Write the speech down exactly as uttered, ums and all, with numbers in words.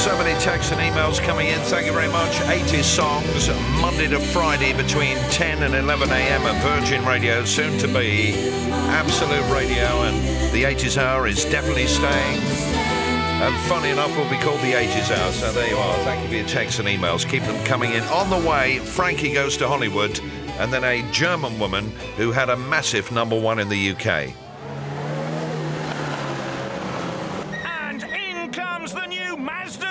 So many texts and emails coming in. Thank you very much. eighties songs, Monday to Friday between ten and eleven a.m. at Virgin Radio, soon to be Absolute Radio, and the eighties Hour is definitely staying. And funny enough, will be called the eighties Hour. So there you are. Thank you for your texts and emails. Keep them coming in. On the way, Frankie Goes to Hollywood, and then a German woman who had a massive number one in the U K.